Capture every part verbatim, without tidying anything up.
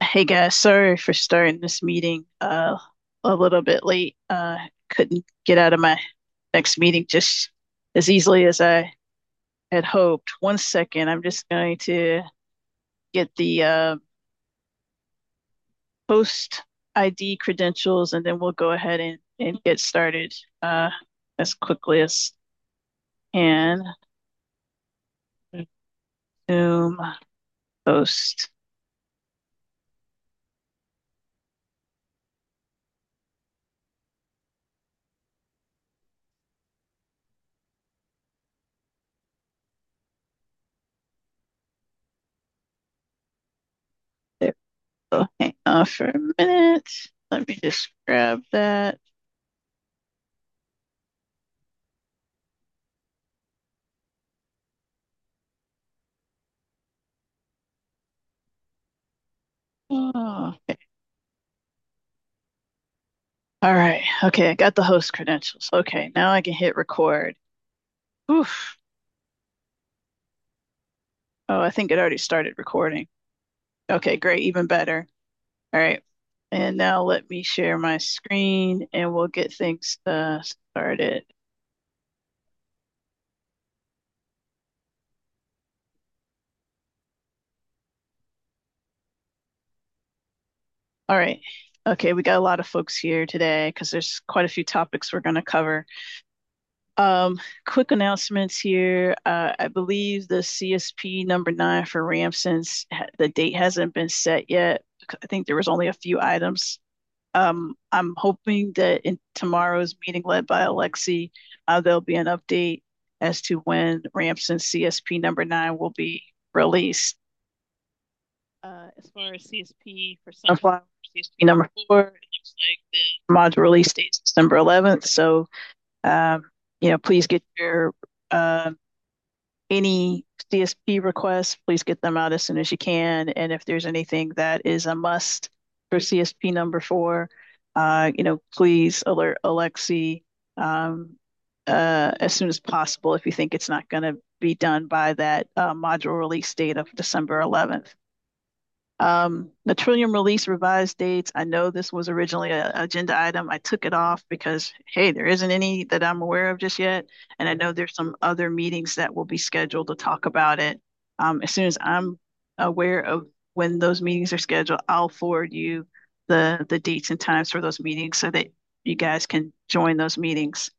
Hey guys, sorry for starting this meeting uh a little bit late. Uh couldn't get out of my next meeting just as easily as I had hoped. One second, I'm just going to get the uh host I D credentials and then we'll go ahead and, and get started uh as quickly as can. Zoom host. There we go. Hang on for a minute. Let me just grab that. Oh, all right. Okay, I got the host credentials. Okay, now I can hit record. Oof. Oh, I think it already started recording. Okay, great, even better. All right. And now let me share my screen and we'll get things uh, started. All right. Okay, we got a lot of folks here today because there's quite a few topics we're going to cover. Um, quick announcements here. Uh, I believe the C S P number nine for Ramson's, the date hasn't been set yet. I think there was only a few items. Um, I'm hoping that in tomorrow's meeting led by Alexi, uh, there'll be an update as to when Ramson's C S P number nine will be released. Uh, as far as C S P for Sunflower, C S P number four, it looks like the module release date is December eleventh. So, um, you know, please get your uh, any C S P requests, please get them out as soon as you can. And if there's anything that is a must for C S P number four, uh, you know, please alert Alexi um, uh, as soon as possible if you think it's not going to be done by that uh, module release date of December eleventh. Um, the Trillium release revised dates. I know this was originally an agenda item. I took it off because, hey, there isn't any that I'm aware of just yet. And I know there's some other meetings that will be scheduled to talk about it. Um, as soon as I'm aware of when those meetings are scheduled, I'll forward you the the dates and times for those meetings so that you guys can join those meetings.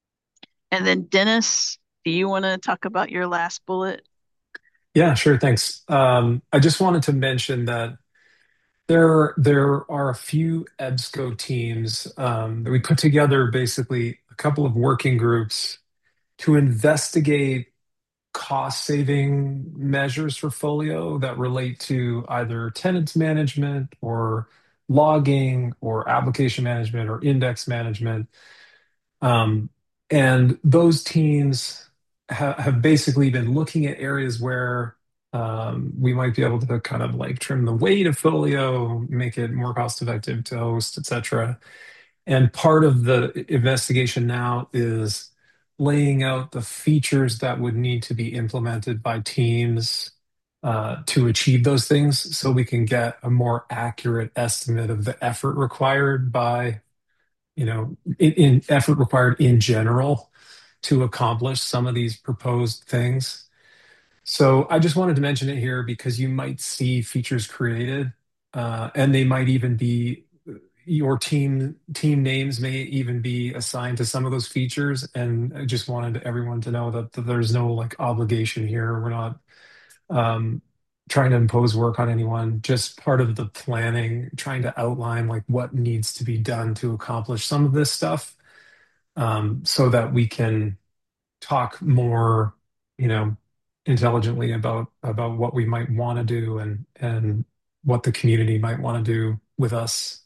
And then Dennis, do you want to talk about your last bullet? Yeah, sure. Thanks. Um, I just wanted to mention that there there are a few EBSCO teams um, that we put together, basically a couple of working groups to investigate cost saving measures for Folio that relate to either tenants management or logging or application management or index management. Um, and those teams ha have basically been looking at areas where um, we might be able to kind of like trim the weight of Folio, make it more cost effective to host, et cetera. And part of the investigation now is laying out the features that would need to be implemented by teams uh, to achieve those things so we can get a more accurate estimate of the effort required by you know, in, in effort required in general to accomplish some of these proposed things. So I just wanted to mention it here because you might see features created, uh, and they might even be your team team names may even be assigned to some of those features. And I just wanted everyone to know that, that there's no like obligation here. We're not um, trying to impose work on anyone, just part of the planning, trying to outline like what needs to be done to accomplish some of this stuff, um, so that we can talk more, you know, intelligently about about what we might want to do and and what the community might want to do with us.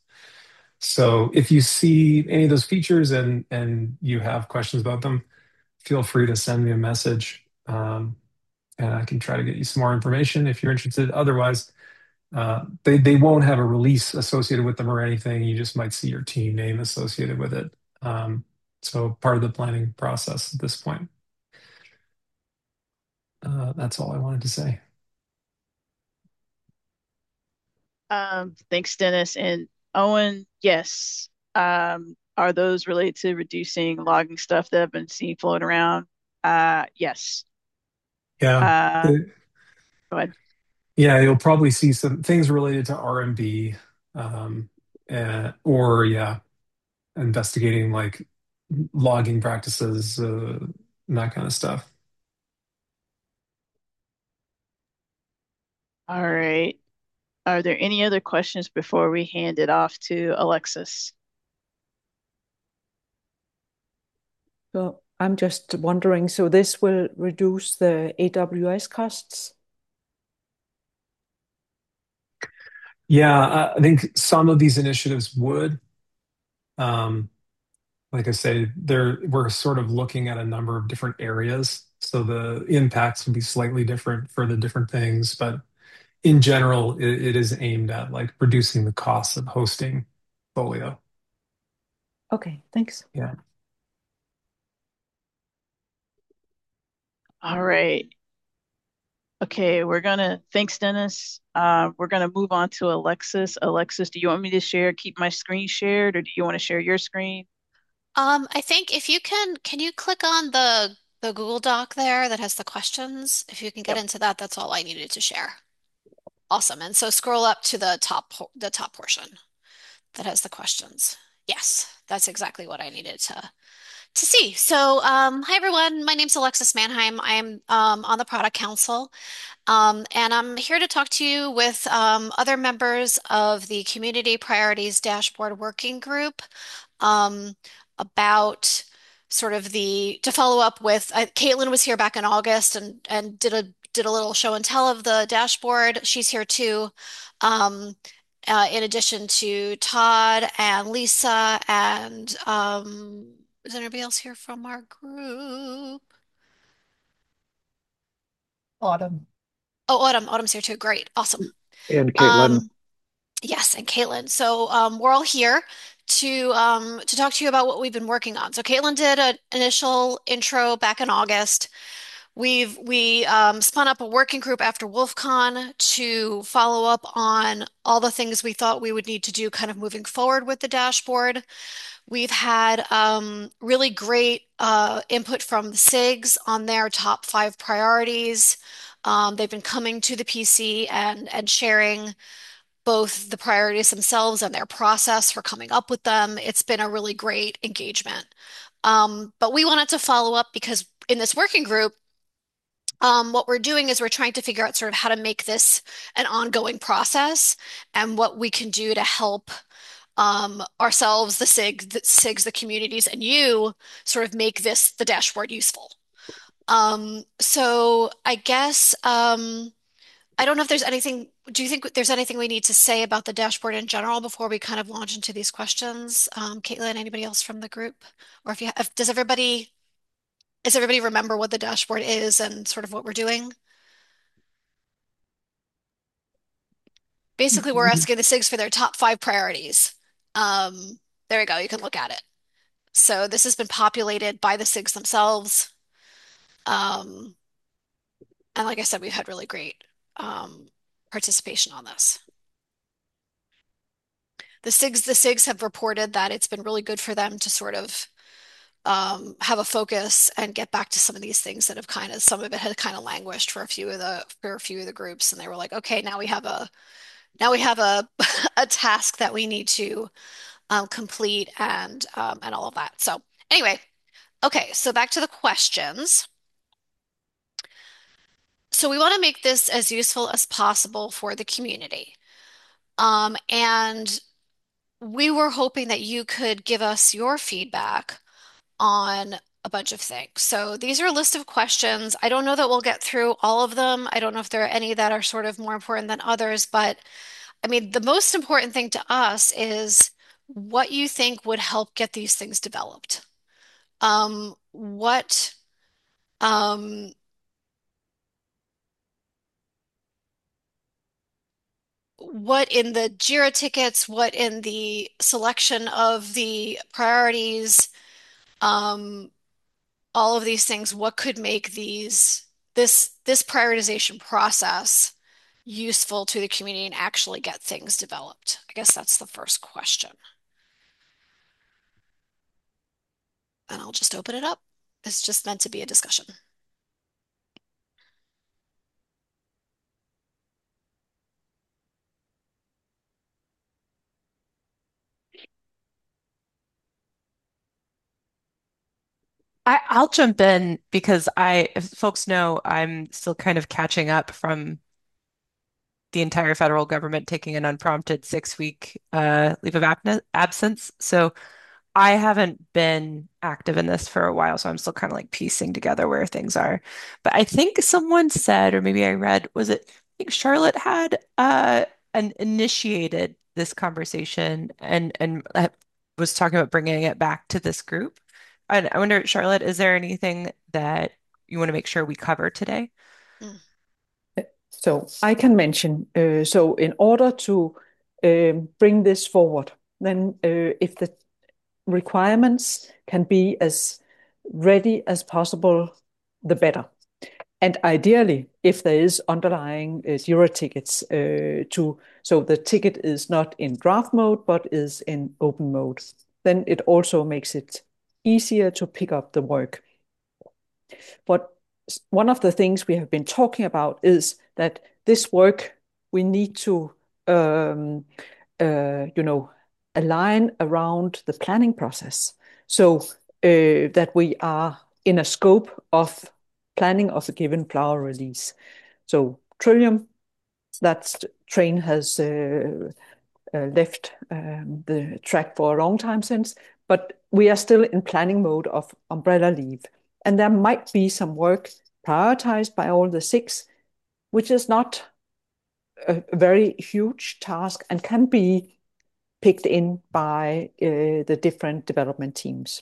So if you see any of those features and and you have questions about them, feel free to send me a message. Um, and I can try to get you some more information if you're interested. Otherwise, uh, they they won't have a release associated with them or anything. You just might see your team name associated with it. Um, so part of the planning process at this point. Uh, that's all I wanted to say. Um, thanks, Dennis. And Owen, yes. Um, are those related to reducing logging stuff that I've been seeing floating around? Uh, yes. Yeah. Uh, It- go ahead. yeah, you'll probably see some things related to R and B, um, uh, or yeah, investigating like logging practices, uh, and that kind of stuff. All right. Are there any other questions before we hand it off to Alexis? So I'm just wondering, so this will reduce the A W S costs? Yeah, I I think some of these initiatives would. Um, like I say, there we're sort of looking at a number of different areas, so the impacts can be slightly different for the different things, but in general, it, it is aimed at like reducing the cost of hosting Folio. Okay, thanks. Yeah. All right. Okay, we're gonna, thanks, Dennis. Uh, we're gonna move on to Alexis. Alexis, do you want me to share, keep my screen shared, or do you want to share your screen? Um, I think if you can, can you click on the the Google Doc there that has the questions? If you can get Yep. into that, that's all I needed to share. Awesome. And so scroll up to the top po- the top portion that has the questions. Yes, that's exactly what I needed to to see. So, um, hi everyone. My name's Alexis Manheim. I'm um, on the product council. Um, and I'm here to talk to you with um, other members of the Community Priorities Dashboard Working Group um, about sort of the to follow up with. Uh, Caitlin was here back in August and and did a did a little show and tell of the dashboard. She's here too. Um, uh, in addition to Todd and Lisa and um, is there anybody else here from our group? Autumn Oh, Autumn. Autumn's here too. Great. Awesome. and Caitlin. Um, Yes, and Caitlin. So um, we're all here to um, to talk to you about what we've been working on. So Caitlin did an initial intro back in August. We've we um, spun up a working group after WolfCon to follow up on all the things we thought we would need to do, kind of moving forward with the dashboard. We've had um, really great uh, input from the SIGs on their top five priorities. Um, they've been coming to the P C and and sharing both the priorities themselves and their process for coming up with them. It's been a really great engagement. Um, but we wanted to follow up because in this working group, um, what we're doing is we're trying to figure out sort of how to make this an ongoing process and what we can do to help um, ourselves, the SIG, the SIGs, the communities, and you sort of make this the dashboard useful. Um, so I guess um, I don't know if there's anything, do you think there's anything we need to say about the dashboard in general before we kind of launch into these questions? Um, Caitlin, anybody else from the group? Or if you have, does everybody, does everybody remember what the dashboard is and sort of what we're doing? Basically, we're asking the SIGs for their top five priorities. Um, there we go. You can look at it. So this has been populated by the SIGs themselves. Um, and like I said, we've had really great um, participation on this. The SIGs, the SIGs have reported that it's been really good for them to sort of um, have a focus and get back to some of these things that have kind of some of it had kind of languished for a few of the for a few of the groups, and they were like, okay, now we have a now we have a a task that we need to um, complete and um, and all of that. So anyway, okay, so back to the questions. So we want to make this as useful as possible for the community. Um, and we were hoping that you could give us your feedback on a bunch of things. So these are a list of questions. I don't know that we'll get through all of them. I don't know if there are any that are sort of more important than others, but I mean, the most important thing to us is what you think would help get these things developed. Um, what um, what in the Jira tickets, what in the selection of the priorities, um, all of these things, what could make these this this prioritization process useful to the community and actually get things developed? I guess that's the first question. And I'll just open it up. It's just meant to be a discussion. I, I'll jump in because I, if folks know, I'm still kind of catching up from the entire federal government taking an unprompted six week uh, leave of ab absence. So I haven't been active in this for a while, so I'm still kind of like piecing together where things are. But I think someone said, or maybe I read, was it, I think Charlotte had uh, an initiated this conversation and and uh, was talking about bringing it back to this group. And I wonder, Charlotte, is there anything that you want to make sure we cover today? Mm. So I can mention, uh, so in order to um, bring this forward, then uh, if the requirements can be as ready as possible, the better. And ideally, if there is underlying uh, Jira tickets uh, to, so the ticket is not in draft mode, but is in open mode, then it also makes it easier to pick up the work. But one of the things we have been talking about is that this work we need to, um, uh, you know, align around the planning process, so uh, that we are in a scope of planning of a given flower release. So Trillium, that train has uh, uh, left um, the track for a long time since, but we are still in planning mode of umbrella leave. And there might be some work prioritized by all the six, which is not a very huge task and can be picked in by uh, the different development teams.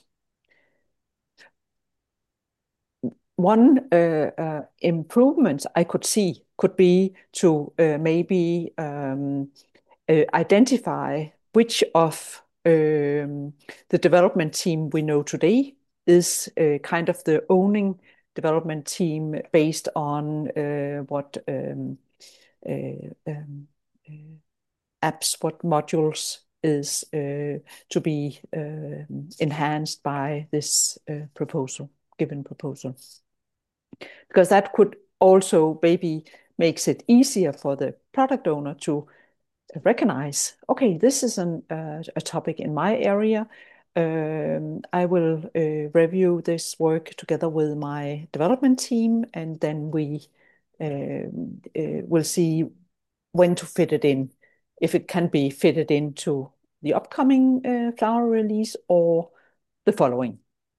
One uh, uh, improvement I could see could be to uh, maybe um, uh, identify which of um, the development team we know today is uh, kind of the owning development team based on uh, what um, uh, um, uh, apps, what modules is uh, to be uh, enhanced by this uh, proposal, given proposal. Because that could also maybe makes it easier for the product owner to recognize, okay, this is an, uh, a topic in my area. Um, I will uh, review this work together with my development team, and then we um, uh, will see when to fit it in, if it can be fitted into the upcoming uh, flower release or the following.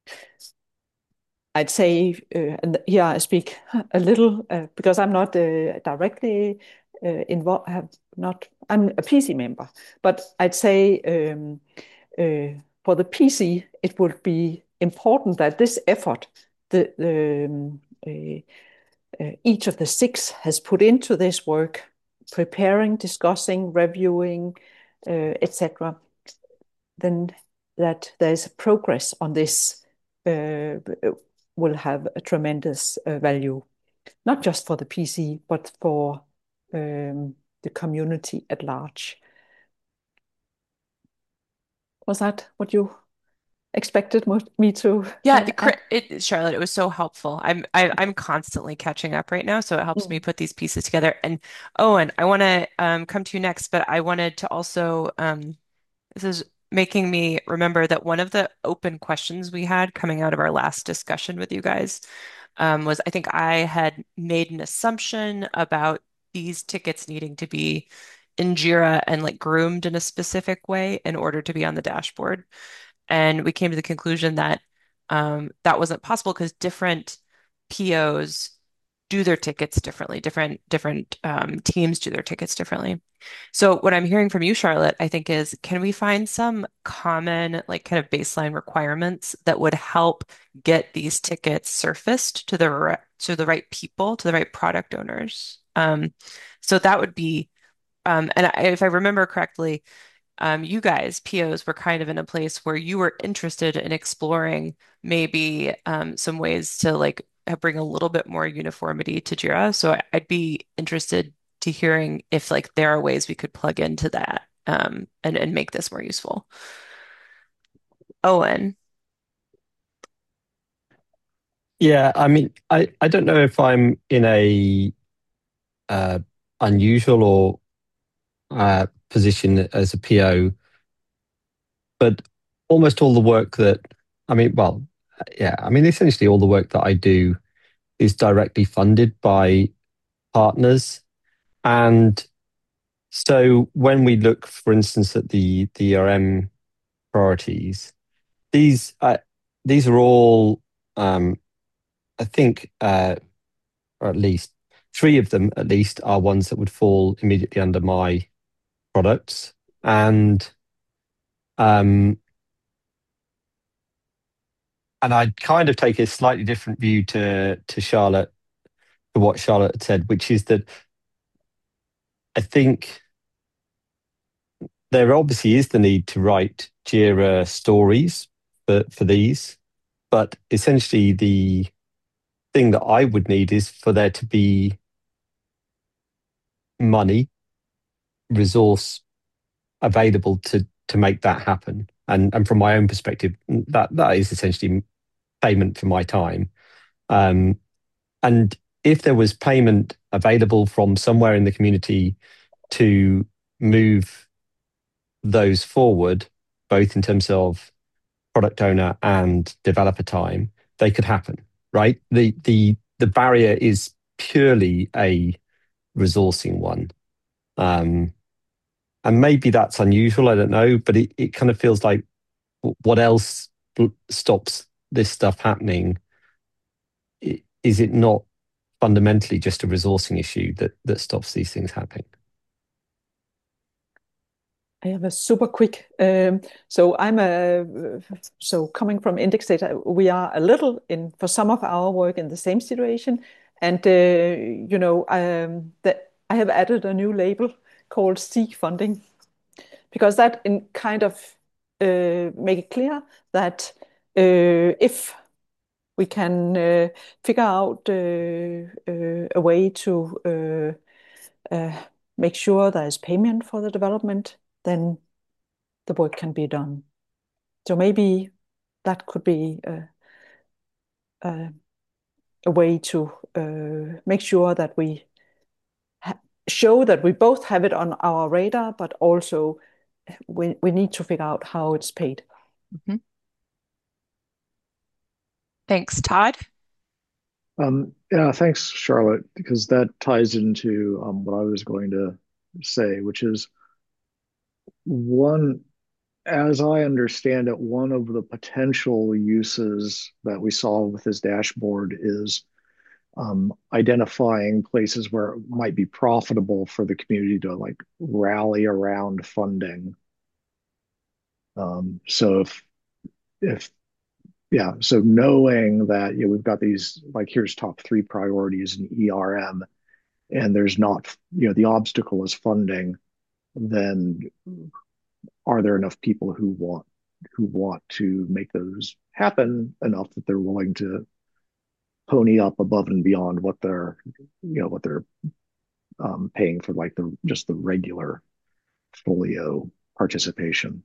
I'd say, uh, and here I speak a little uh, because I'm not uh, directly uh, involved, have not, I'm a P C member, but I'd say um, uh, for the P C, it would be important that this effort, the, the um, uh, uh, each of the six has put into this work, preparing, discussing, reviewing, uh, et cetera, then that there's progress on this uh, will have a tremendous uh, value, not just for the P C, but for um, the community at large. Was that what you expected me to Yeah, uh, Cri- add? it, Charlotte, it was so helpful. I'm I, I'm constantly catching up right now, so it helps me Mm. put these pieces together. And Owen, I want to um, come to you next, but I wanted to also um, this is making me remember that one of the open questions we had coming out of our last discussion with you guys um, was I think I had made an assumption about these tickets needing to be in Jira and like groomed in a specific way in order to be on the dashboard. And we came to the conclusion that um, that wasn't possible because different P Os do their tickets differently. Different different um, teams do their tickets differently. So what I'm hearing from you, Charlotte, I think is can we find some common like kind of baseline requirements that would help get these tickets surfaced to the re- to the right people, to the right product owners? Um, so that would be, um, and I, if I remember correctly, um, you guys, P Os, were kind of in a place where you were interested in exploring maybe um, some ways to like uh, bring a little bit more uniformity to Jira. So I- I'd be interested to hearing if like there are ways we could plug into that um, and and make this more useful. Owen. Yeah, I mean, I, I don't know if I'm in a uh, unusual or uh, position as a P O, but almost all the work that, I mean, well, yeah, I mean, essentially all the work that I do is directly funded by partners. And so when we look, for instance, at the, the E R M priorities, these, uh, these are all, um, I think, uh, or at least three of them at least are ones that would fall immediately under my products. And um, and I'd kind of take a slightly different view to to Charlotte, to what Charlotte had said, which is that I think there obviously is the need to write JIRA stories for, for these, but essentially the thing that I would need is for there to be money, resource available to to make that happen. And and from my own perspective, that that is essentially payment for my time. Um, and if there was payment available from somewhere in the community to move those forward, both in terms of product owner and developer time, they could happen, right? The the the barrier is purely a resourcing one. Um, and maybe that's unusual, I don't know, but it, it kind of feels like what else stops this stuff happening? Is it not fundamentally just a resourcing issue that that stops these things happening? I have a super quick. Um, so I'm a so coming from index data, we are a little in for some of our work in the same situation, and uh, you know um, that I have added a new label called seek funding because that in kind of uh, make it clear that uh, if we can uh, figure out uh, uh, a way to uh, uh, make sure there is payment for the development, then the work can be done. So maybe that could be a, a, a way to uh, make sure that we show that we both have it on our radar, but also we, we need to figure out how it's paid. Mm-hmm. Thanks, Todd. Um, yeah, thanks, Charlotte, because that ties into um, what I was going to say, which is one, as I understand it, one of the potential uses that we saw with this dashboard is um, identifying places where it might be profitable for the community to like rally around funding. Um, so if if yeah, so knowing that you know, we've got these like here's top three priorities in E R M, and there's not you know the obstacle is funding, then are there enough people who want who want to make those happen enough that they're willing to pony up above and beyond what they're you know what they're um, paying for like the just the regular folio participation.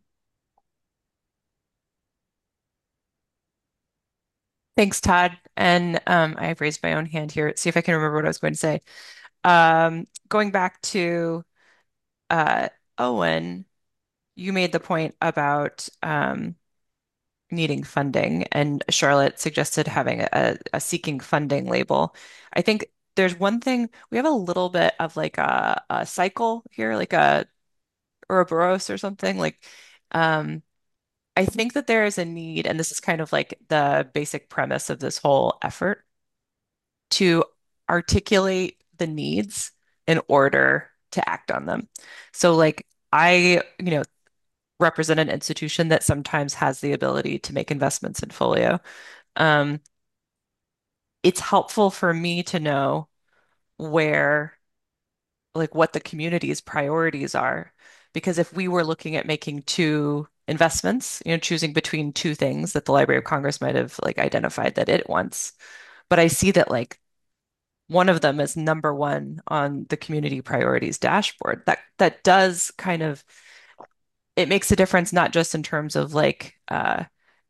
Thanks, Todd. And um, I've raised my own hand here. See if I can remember what I was going to say. Um, going back to uh, Owen, you made the point about um, needing funding, and Charlotte suggested having a, a seeking funding label. I think there's one thing we have a little bit of like a, a cycle here, like a Ouroboros or something. Like, um, I think that there is a need, and this is kind of like the basic premise of this whole effort, to articulate the needs in order to act on them. So, like, I, you know, represent an institution that sometimes has the ability to make investments in Folio. Um, it's helpful for me to know where, like, what the community's priorities are. Because if we were looking at making two investments, you know, choosing between two things that the Library of Congress might have like identified that it wants, but I see that like one of them as number one on the community priorities dashboard. That that does kind of, it makes a difference, not just in terms of like uh,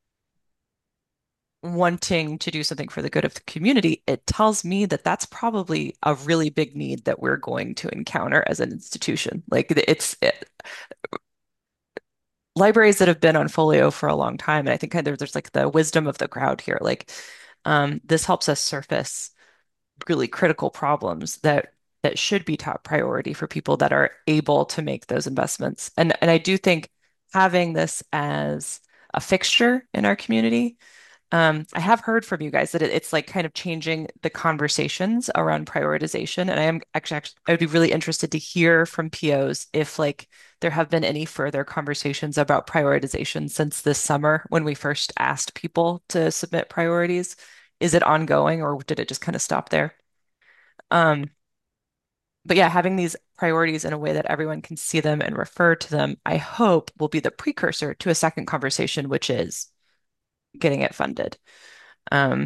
wanting to do something for the good of the community. It tells me that that's probably a really big need that we're going to encounter as an institution. Like it's it, libraries that have been on Folio for a long time, and I think kind of there's like the wisdom of the crowd here. Like um, this helps us surface really critical problems that that should be top priority for people that are able to make those investments. And and I do think having this as a fixture in our community, um, I have heard from you guys that it, it's like kind of changing the conversations around prioritization. And I am actually, actually I would be really interested to hear from P Os if like there have been any further conversations about prioritization since this summer when we first asked people to submit priorities. Is it ongoing or did it just kind of stop there? Um, but yeah, having these priorities in a way that everyone can see them and refer to them, I hope will be the precursor to a second conversation, which is getting it funded. Um,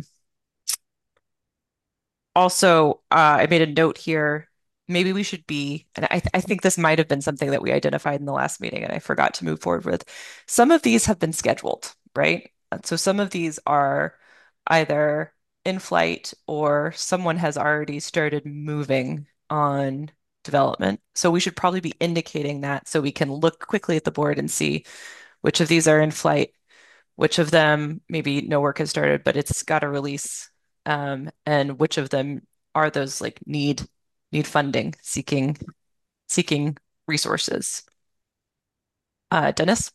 also, uh, I made a note here. Maybe we should be, and I, I think this might have been something that we identified in the last meeting and I forgot to move forward with. Some of these have been scheduled, right? So some of these are either in flight or someone has already started moving on development. So we should probably be indicating that so we can look quickly at the board and see which of these are in flight, which of them maybe no work has started, but it's got a release, um, and which of them are those like need need funding, seeking seeking resources. Uh, Dennis?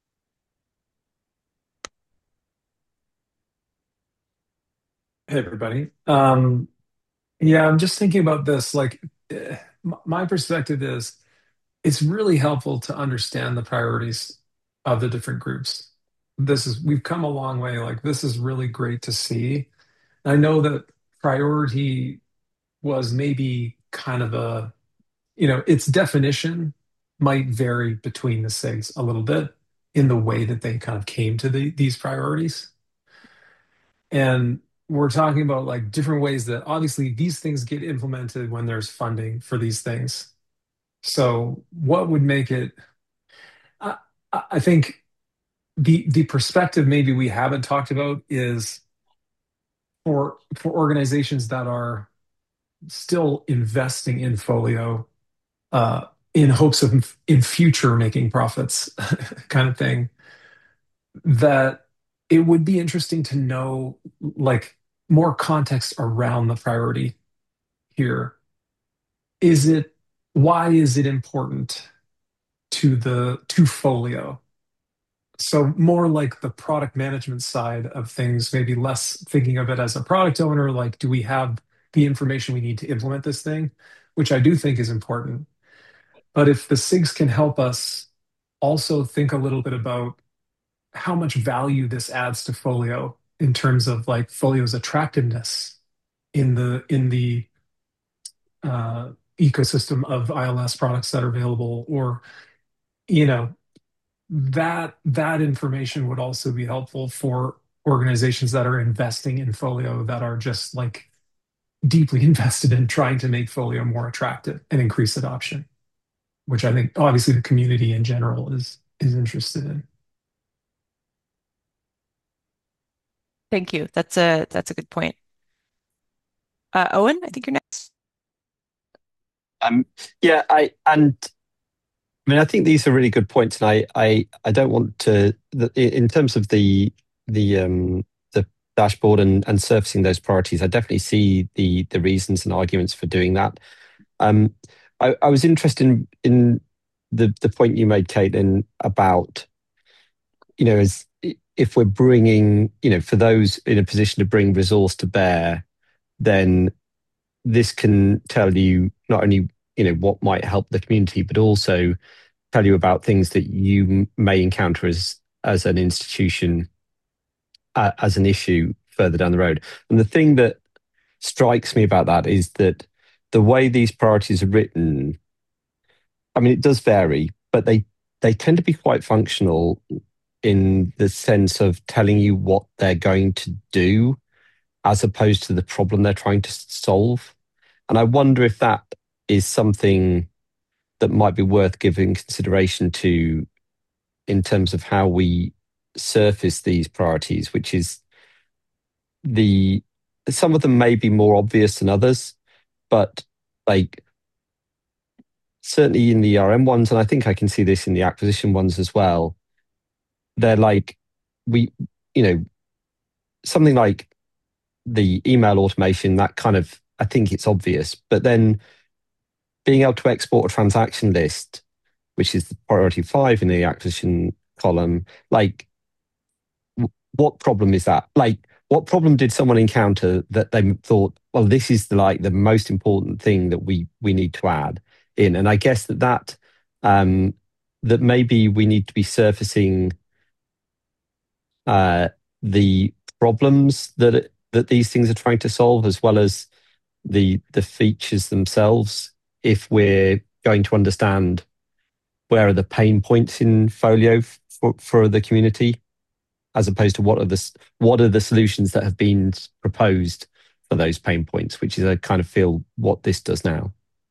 Hey, everybody. Um, yeah, I'm just thinking about this. Like, eh, m- my perspective is it's really helpful to understand the priorities of the different groups. This is, we've come a long way. Like, this is really great to see. I know that priority was maybe kind of a, you know, its definition might vary between the SIGs a little bit in the way that they kind of came to the, these priorities. And we're talking about like different ways that obviously these things get implemented when there's funding for these things. So what would make it, I, I think the the perspective maybe we haven't talked about is for for organizations that are still investing in Folio uh, in hopes of in future making profits kind of thing, that it would be interesting to know like more context around the priority here. Is it, why is it important to the to Folio? So more like the product management side of things, maybe less thinking of it as a product owner, like do we have the information we need to implement this thing, which I do think is important. But if the SIGs can help us also think a little bit about how much value this adds to Folio in terms of like Folio's attractiveness in the in the uh, ecosystem of I L S products that are available, or you know, that that information would also be helpful for organizations that are investing in Folio, that are just like deeply invested in trying to make Folio more attractive and increase adoption, which I think obviously the community in general is is interested in. Thank you. That's a that's a good point. Uh, Owen, I think you're next. Um, yeah, I and I mean I think these are really good points, and I I, I don't want to the, in terms of the the um the dashboard and and surfacing those priorities. I definitely see the the reasons and arguments for doing that. Um, I, I was interested in, in the the point you made, Caitlin, about you know as if we're bringing you know for those in a position to bring resource to bear, then this can tell you not only you know what might help the community, but also tell you about things that you may encounter as as an institution uh, as an issue further down the road. And the thing that strikes me about that is that the way these priorities are written, I mean, it does vary, but they they tend to be quite functional in the sense of telling you what they're going to do, as opposed to the problem they're trying to solve. And I wonder if that is something that might be worth giving consideration to in terms of how we surface these priorities, which is the some of them may be more obvious than others, but like certainly in the E R M ones, and I think I can see this in the acquisition ones as well, they're like we, you know, something like the email automation, that kind of, I think it's obvious, but then being able to export a transaction list, which is the priority five in the acquisition column, like what problem is that? Like, what problem did someone encounter that they thought, well, this is the, like the most important thing that we we need to add in? And I guess that that um, that maybe we need to be surfacing uh, the problems that it, that these things are trying to solve, as well as the the features themselves, if we're going to understand where are the pain points in Folio for, for the community, as opposed to what are the what are the solutions that have been proposed for those pain points, which is I kind of feel what this does now.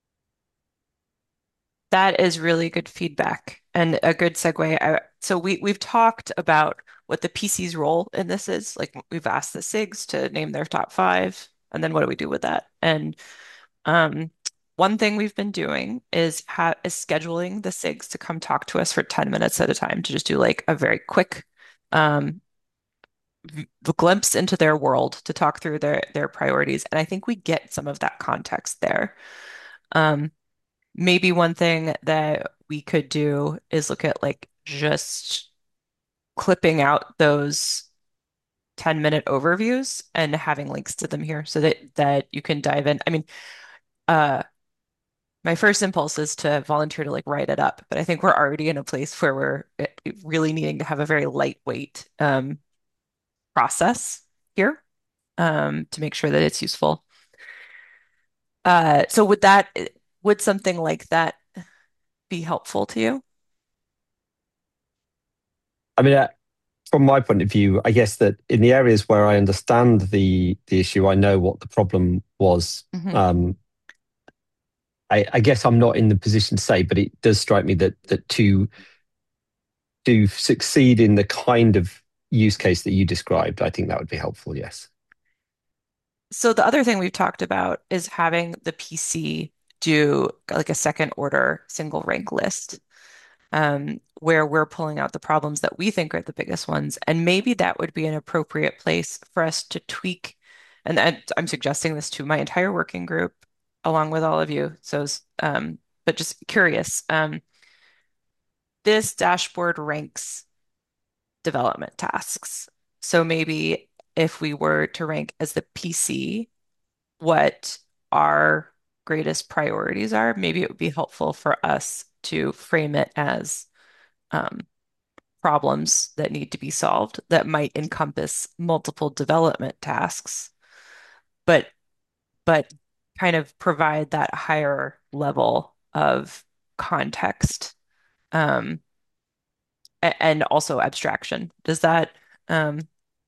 That is really good feedback and a good segue. I, so we we've talked about what the P C's role in this is. Like we've asked the SIGs to name their top five, and then what do we do with that? And um, one thing we've been doing is ha is scheduling the SIGs to come talk to us for ten minutes at a time to just do like a very quick um, glimpse into their world to talk through their their priorities. And I think we get some of that context there. Um, maybe one thing that we could do is look at like just clipping out those ten minute overviews and having links to them here so that that you can dive in. I mean, uh, my first impulse is to volunteer to like write it up, but I think we're already in a place where we're eh, really needing to have a very lightweight um, process here um, to make sure that it's useful. Uh, so would that would something like that be helpful to you? I mean, uh, from my point of view, I guess that in the areas where I understand the the issue, I know what the problem was. Mhm. Um, I, I guess I'm not in the position to say, but it does strike me that that to to succeed in the kind of use case that you described, I think that would be helpful. Yes. So the other thing we've talked about is having the P C do like a second order single rank list, um, where we're pulling out the problems that we think are the biggest ones. And maybe that would be an appropriate place for us to tweak. And, and I'm suggesting this to my entire working group along with all of you. So, um, but just curious, um, this dashboard ranks development tasks. So maybe if we were to rank as the P C what our greatest priorities are, maybe it would be helpful for us to frame it as um, problems that need to be solved that might encompass multiple development tasks, but but kind of provide that higher level of context um, a- and also abstraction. Does that um,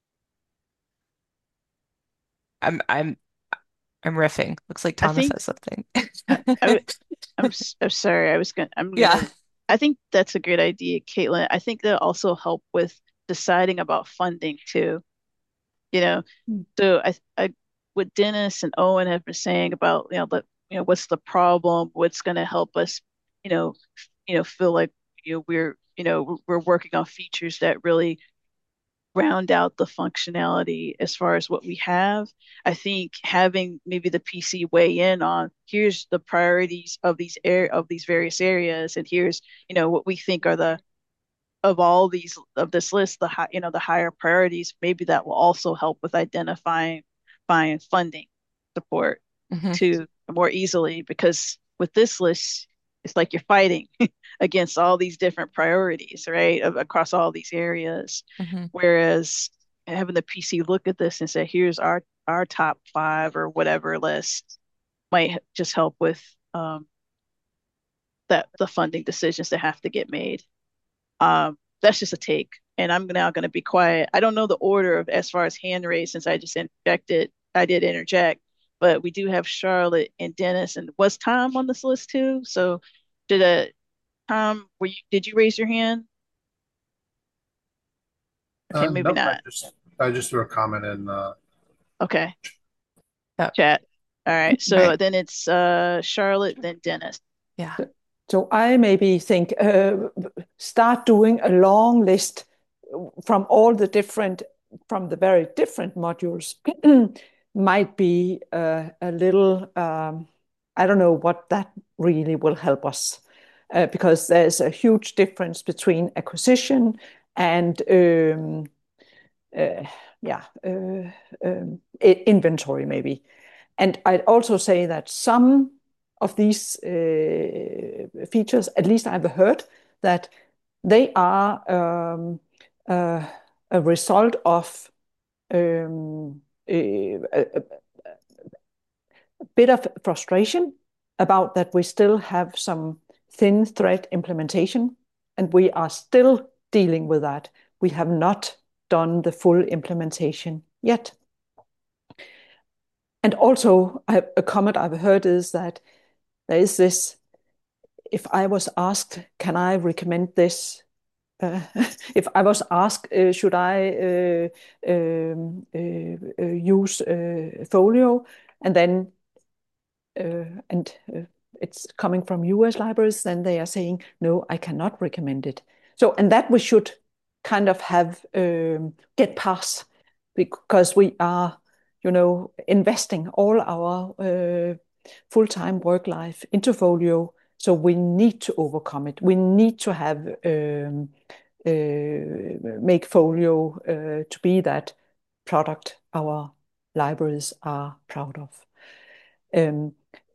I'm I'm I'm riffing. Looks like I Thomas think has something. I, I would, I'm s- I'm sorry. I was gonna I'm Yeah. gonna I think that's a great idea, Caitlin. I think that'll also help with deciding about funding too. You know, Mm. so I I what Dennis and Owen have been saying about, you know, the you know, what's the problem, what's gonna help us, you know, f- you know, feel like, you know, we're, you know, we're we're working on features that really round out the functionality as far as what we have. I think having maybe the P C weigh in on here's the priorities of these air of these various areas, and here's, you know, what we think are the of all these of this list, the high, you know, the higher priorities. Maybe that will also help with identifying buying funding support Mhm, to more easily, because with this list, it's like you're fighting against all these different priorities, right, of, across all these areas. mhm. Whereas having the P C look at this and say, here's our our top five or whatever list might just help with um, that the funding decisions that have to get made. Um, that's just a take. And I'm now going to be quiet. I don't know the order of as far as hand raised since I just interjected. I did interject. but we do have Charlotte and Dennis. And was Tom on this list too? So did a Tom, were you did you raise your hand? Okay, Uh, maybe nope, I not. just I just threw a comment in. Uh, Okay, Yeah. chat. All right. So Right. then it's uh Charlotte, then Dennis. Yeah. So I maybe think uh, start doing a long list from all the different, from the very different modules might be uh, a little, um, I don't know what that really will help us uh, because there's a huge difference between acquisition and um, uh, yeah, uh, um, inventory maybe. And I'd also say that some of these uh, features, at least I've heard that they are um, uh, a result of um, a, a, a bit of frustration about that we still have some thin thread implementation, and we are still dealing with that. We have not done the full implementation yet. And also, I, a comment I've heard is that there is this, if I was asked, can I recommend this? Uh, if I was asked, uh, should I uh, um, uh, uh, use uh, Folio? And then, uh, and uh, it's coming from U S libraries, then they are saying, no, I cannot recommend it. So, and that we should kind of have, um, get past because we are, you know, investing all our uh, full-time work life into Folio. So we need to overcome it. We need to have um, uh, make Folio uh, to be that product our libraries are proud of. Um,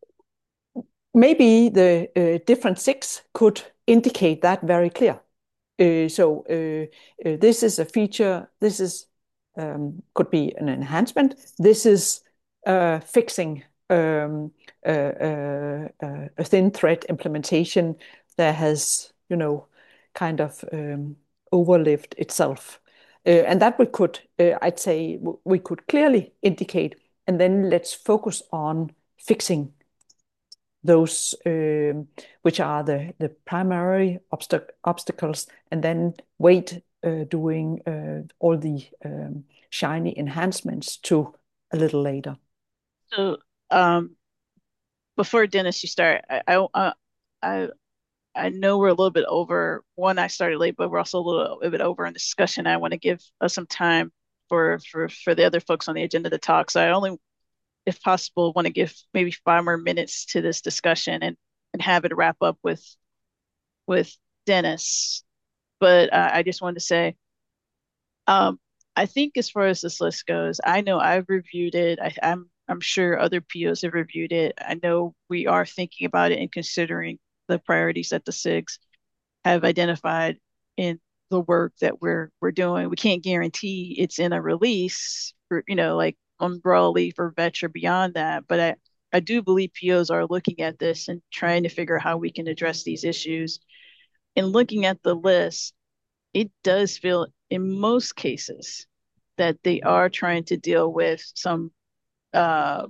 maybe the uh, different six could indicate that very clear. Uh, so uh, uh, this is a feature. This is um, could be an enhancement. This is uh, fixing um, uh, uh, uh, a thin thread implementation that has, you know, kind of um, overlived itself. Uh, and that we could, uh, I'd say, we could clearly indicate, and then let's focus on fixing those um, which are the, the primary obstac obstacles, and then wait uh, doing uh, all the um, shiny enhancements to a little later. So um before Dennis, you start, I I uh, I I know we're a little bit over. One, I started late, but we're also a little a bit over in discussion. I want to give us some time for for for the other folks on the agenda to talk. So I only, if possible, want to give maybe five more minutes to this discussion and and have it wrap up with with Dennis. But uh, I just wanted to say, um, I think as far as this list goes, I know I've reviewed it. I, I'm I'm sure other P Os have reviewed it. I know we are thinking about it and considering the priorities that the S I Gs have identified in the work that we're we're doing. We can't guarantee it's in a release for, you know, like umbrella leaf or vetch or beyond that. But I, I do believe P Os are looking at this and trying to figure out how we can address these issues. In looking at the list, it does feel in most cases that they are trying to deal with some uh,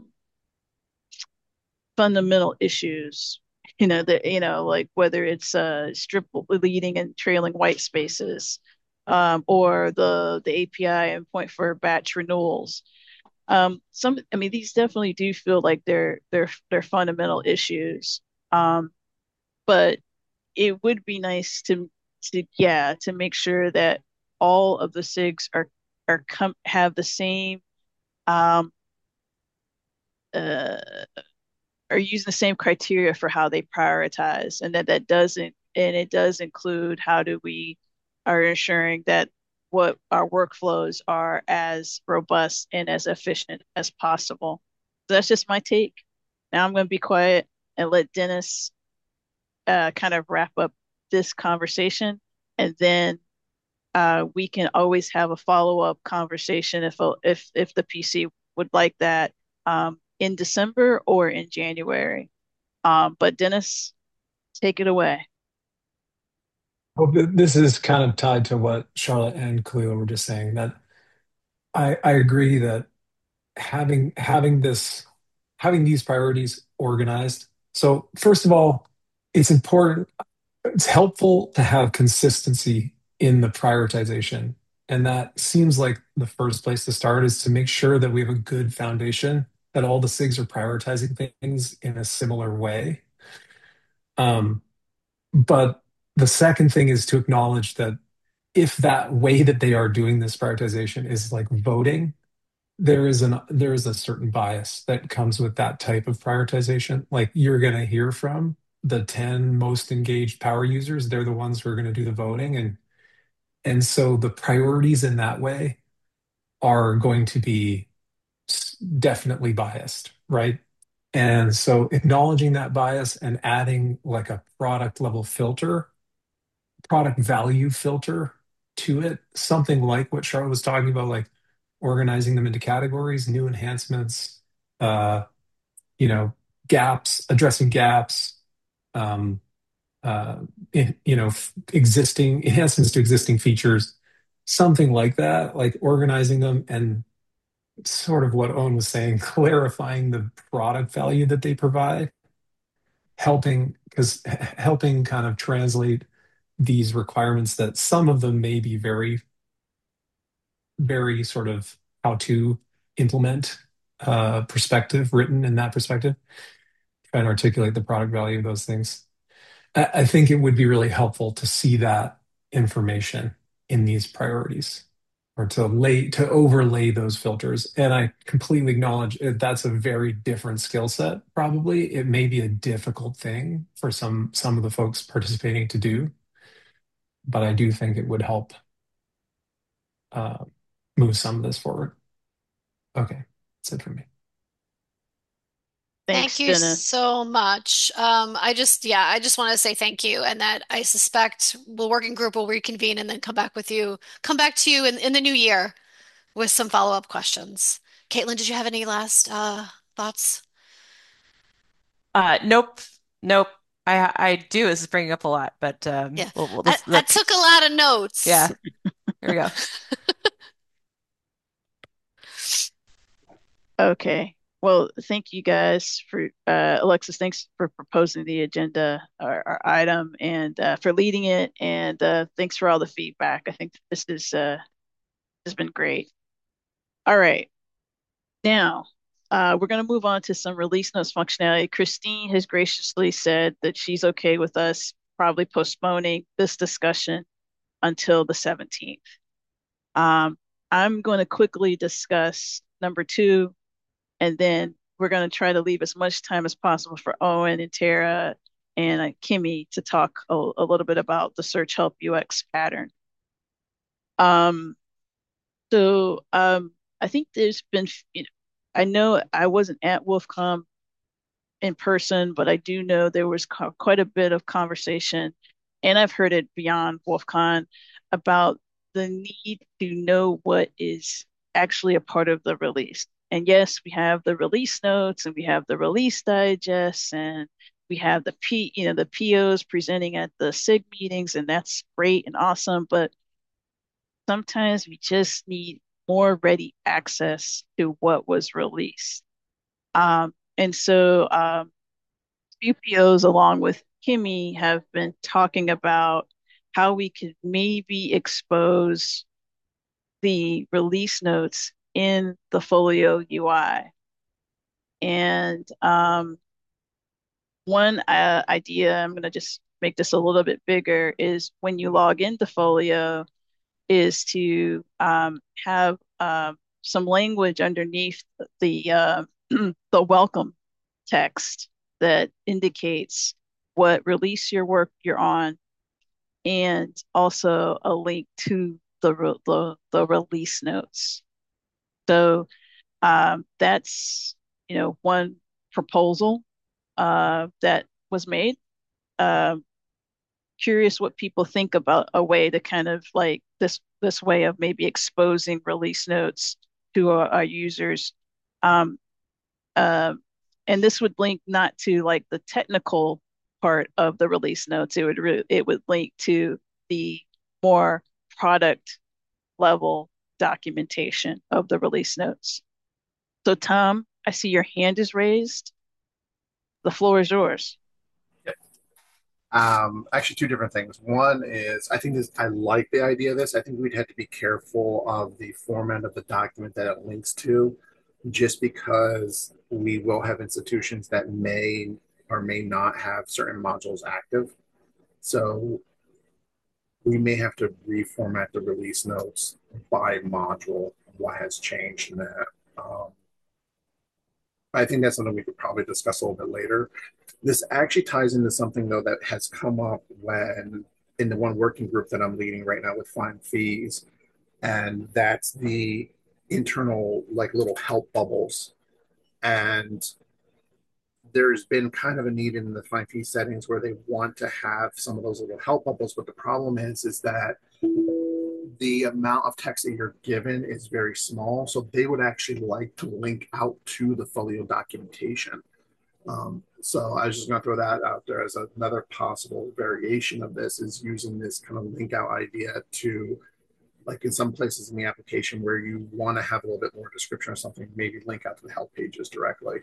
fundamental issues. You know, that, you know, like whether it's uh, strip leading and trailing white spaces, um, or the the A P I endpoint for batch renewals. Um, some, I mean, these definitely do feel like they're they're they're fundamental issues. Um, but it would be nice to to yeah to make sure that all of the S I Gs are are come have the same um uh are using the same criteria for how they prioritize, and that that doesn't and it does include how do we are ensuring that what our workflows are as robust and as efficient as possible. So that's just my take. Now I'm going to be quiet and let Dennis uh, kind of wrap up this conversation, and then uh, we can always have a follow-up conversation if if if the P C would like that, um, in December or in January. Um, but Dennis, take it away. Well, th- this is kind of tied to what Charlotte and Khalil were just saying, that I, I agree that having having this having these priorities organized. So first of all, it's important, it's helpful to have consistency in the prioritization. And that seems like the first place to start is to make sure that we have a good foundation, that all the S I Gs are prioritizing things in a similar way. Um, but the second thing is to acknowledge that if that way that they are doing this prioritization is like voting, there is an there is a certain bias that comes with that type of prioritization. Like you're going to hear from the ten most engaged power users, they're the ones who are going to do the voting, and and so the priorities in that way are going to be definitely biased, right? And so acknowledging that bias and adding like a product level filter, product value filter to it, something like what Charlotte was talking about, like organizing them into categories, new enhancements, uh, you know, gaps, addressing gaps, um, uh, in, you know, f- existing enhancements to existing features, something like that, like organizing them and sort of what Owen was saying, clarifying the product value that they provide, helping because helping kind of translate these requirements that some of them may be very, very sort of how to implement uh, perspective written in that perspective, try and articulate the product value of those things. I, I think it would be really helpful to see that information in these priorities or to lay to overlay those filters. And I completely acknowledge it, that's a very different skill set. Probably it may be a difficult thing for some some of the folks participating to do, but I do think it would help uh, move some of this forward. Okay, that's it for me. Thank Thanks, you Dennis. so much. Um, I just, yeah, I just want to say thank you, and that I suspect the working group will reconvene and then come back with you, come back to you in, in the new year with some follow-up questions. Caitlin, did you have any last uh, thoughts? Uh, nope, nope. I I do. This is bringing up a lot, but um, Yeah, we'll, we'll I, let's I let's took a lot of notes. yeah. Here we go. Okay. Well, thank you guys for uh, Alexis. Thanks for proposing the agenda or, or item and uh, for leading it, and uh, thanks for all the feedback. I think this is uh, has been great. All right, now uh, we're going to move on to some release notes functionality. Christine has graciously said that she's okay with us probably postponing this discussion until the seventeenth. Um, I'm going to quickly discuss number two, and then we're going to try to leave as much time as possible for Owen and Tara and uh, Kimmy to talk a, a little bit about the search help U X pattern. Um, so um, I think there's been, you know, I know I wasn't at WolfCom in person, but I do know there was co- quite a bit of conversation, and I've heard it beyond WolfCon about the need to know what is actually a part of the release. And yes, we have the release notes and we have the release digests and we have the P, you know, the P Os presenting at the S I G meetings, and that's great and awesome. But sometimes we just need more ready access to what was released. Um, and so um, U P Os, along with Kimmy, have been talking about how we could maybe expose the release notes in the Folio U I. And um, one uh, idea, I'm going to just make this a little bit bigger, is when you log into Folio, is to um, have um, some language underneath the uh, the welcome text that indicates what release your work you're on, and also a link to the re- the, the release notes. So um, that's you know one proposal uh, that was made. Um, Curious what people think about a way to kind of like this this way of maybe exposing release notes to our, our users. Um, uh, and this would link not to like the technical part of the release notes. It would re- it would link to the more product level documentation of the release notes. So Tom, I see your hand is raised. The floor is yours. Yep. Um, actually, two different things. One is I think this. I like the idea of this. I think we'd have to be careful of the format of the document that it links to, just because we will have institutions that may or may not have certain modules active. So we may have to reformat the release notes by module. What has changed in that? Um, I think that's something we could probably discuss a little bit later. This actually ties into something, though, that has come up when in the one working group that I'm leading right now with Find Fees, and that's the internal, like, little help bubbles. And there's been kind of a need in the Find Fee settings where they want to have some of those little help bubbles, but the problem is, is that the amount of text that you're given is very small. So they would actually like to link out to the folio documentation. Um, so I was just going to throw that out there as another possible variation of this, is using this kind of link out idea to, like, in some places in the application where you want to have a little bit more description or something, maybe link out to the help pages directly.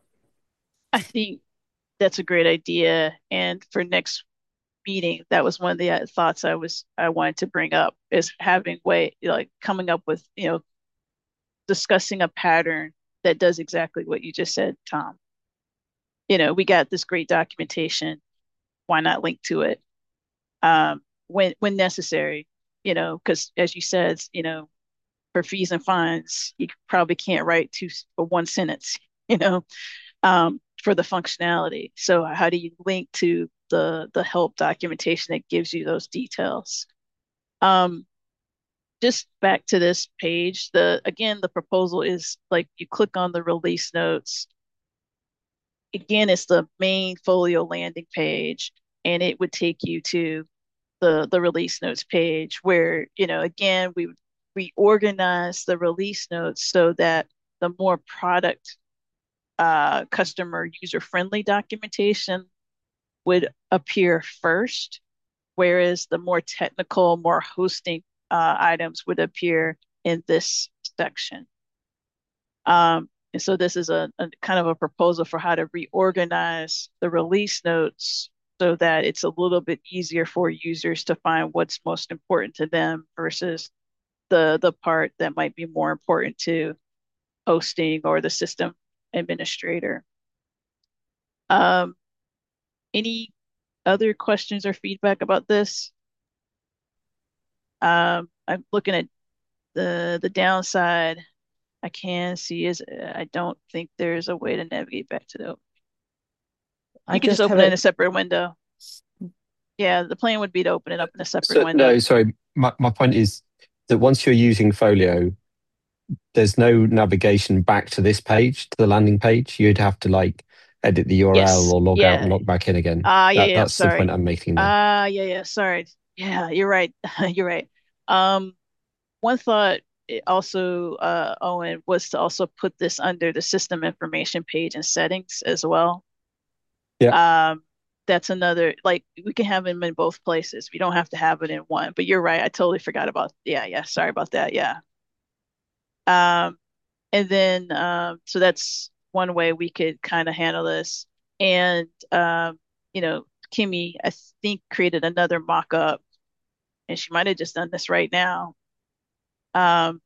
I think that's a great idea. And for next meeting, that was one of the uh, thoughts I was I wanted to bring up, is having way like coming up with, you know, discussing a pattern that does exactly what you just said, Tom. You know, we got this great documentation. Why not link to it um, when when necessary? You know, because as you said, you know, for fees and fines, you probably can't write two or one sentence. You know, um, for the functionality. So how do you link to the the help documentation that gives you those details? Um, just back to this page, the again, the proposal is like you click on the release notes. Again, it's the main folio landing page, and it would take you to the the release notes page where, you know, again, we we organize the release notes so that the more product uh, customer user friendly documentation would appear first, whereas the more technical, more hosting uh, items would appear in this section. Um, and so this is a, a kind of a proposal for how to reorganize the release notes so that it's a little bit easier for users to find what's most important to them versus the the part that might be more important to hosting or the system administrator. Um, any other questions or feedback about this? Um, I'm looking at the the downside. I can see is uh, I don't think there's a way to navigate back to the. I You could just just have open it in a a separate window. Yeah, the plan would be to open it up in a separate So, window. no, sorry. My, my point is that once you're using Folio, there's no navigation back to this page, to the landing page. You'd have to like edit the U R L Yes. or log out and Yeah. log back in again. Ah, yeah, That yeah. that's the point Sorry. I'm making there. Ah, yeah, yeah. Sorry. Yeah, you're right. You're right. Um, one thought it also, uh, Owen, was to also put this under the system information page and settings as well. Yeah. Um, that's another, like, we can have them in both places. We don't have to have it in one, but you're right. I totally forgot about, yeah, yeah. Sorry about that. Yeah. Um, and then, um, so that's one way we could kind of handle this. And, um, you know, Kimmy, I think, created another mock-up, and she might have just done this right now, um,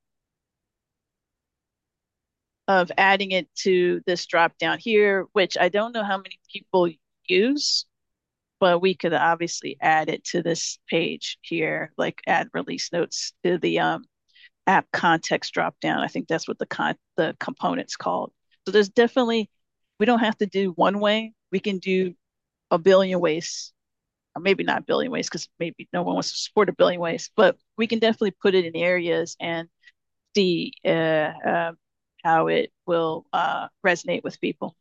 of adding it to this drop down here, which I don't know how many people use, but we could obviously add it to this page here, like add release notes to the um, app context drop down. I think that's what the con the component's called. So there's definitely, we don't have to do one way. We can do a billion ways, or maybe not a billion ways, because maybe no one wants to support a billion ways, but we can definitely put it in areas and see uh, uh, how it will uh, resonate with people.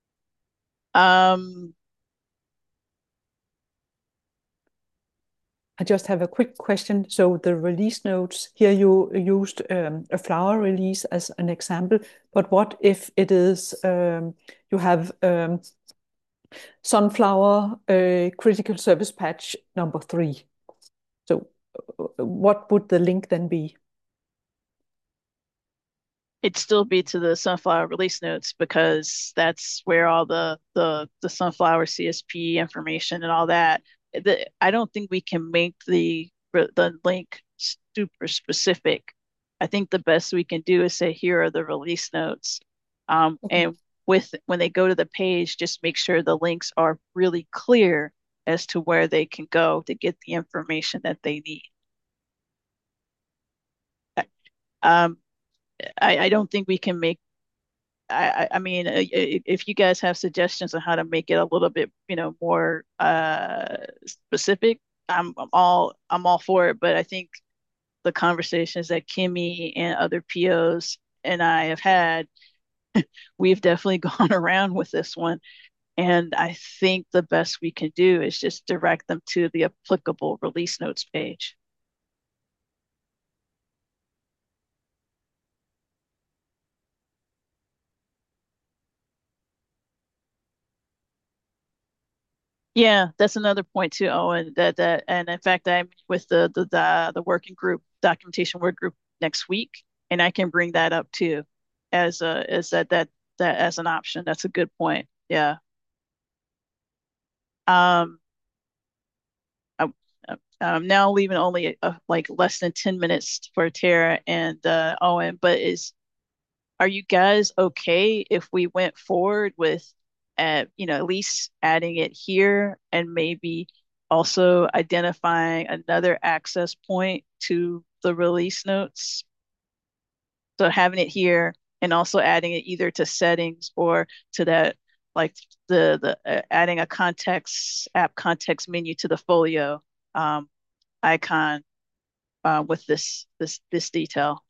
Um, I just have a quick question. So the release notes here, you used um, a flower release as an example, but what if it is um, you have um, sunflower uh, critical service patch number three? So uh, what would the link then be? it'd still be to the Sunflower release notes because that's where all the the the Sunflower C S P information and all that. The, I don't think we can make the the link super specific. I think the best we can do is say here are the release notes, um, Okay. and with when they go to the page, just make sure the links are really clear as to where they can go to get the information that they need. Um, I, I don't think we can make I, I mean, uh, if you guys have suggestions on how to make it a little bit, you know, more uh, specific, I'm, I'm all I'm all for it. But I think the conversations that Kimmy and other P Os and I have had, we've definitely gone around with this one. And I think the best we can do is just direct them to the applicable release notes page. Yeah, that's another point too, Owen. That that and in fact, I'm with the the the, the working group, documentation work group next week, and I can bring that up too, as a as that that that as an option. That's a good point. Yeah. Um, I, I'm now leaving only uh, like less than ten minutes for Tara and uh, Owen, but is are you guys okay if we went forward with, uh, you know, at least adding it here and maybe also identifying another access point to the release notes? So having it here and also adding it either to settings or to that, like the the uh, adding a context app context menu to the folio um, icon uh, with this this this detail.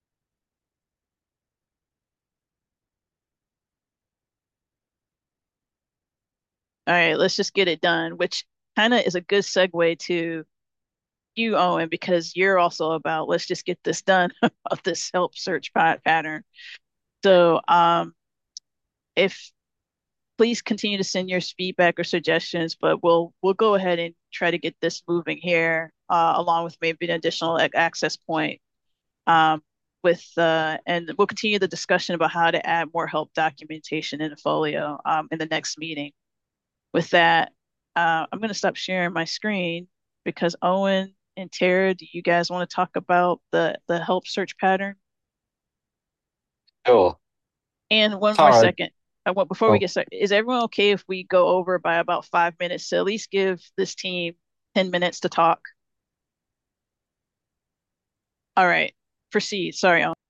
All right, let's just get it done, which kind of is a good segue to you, Owen, because you're also about let's just get this done about this help search pat pattern. So, um, if please continue to send your feedback or suggestions, but we'll we'll go ahead and try to get this moving here, uh, along with maybe an additional access point. Um, with uh, and we'll continue the discussion about how to add more help documentation in the folio um, in the next meeting. With that, uh, I'm going to stop sharing my screen because Owen and Tara, do you guys want to talk about the the help search pattern? Sure. And one more Tara, second. I want before we oh, get started, is everyone okay if we go over by about five minutes to at least give this team ten minutes to talk? All right, proceed. Sorry, Owen.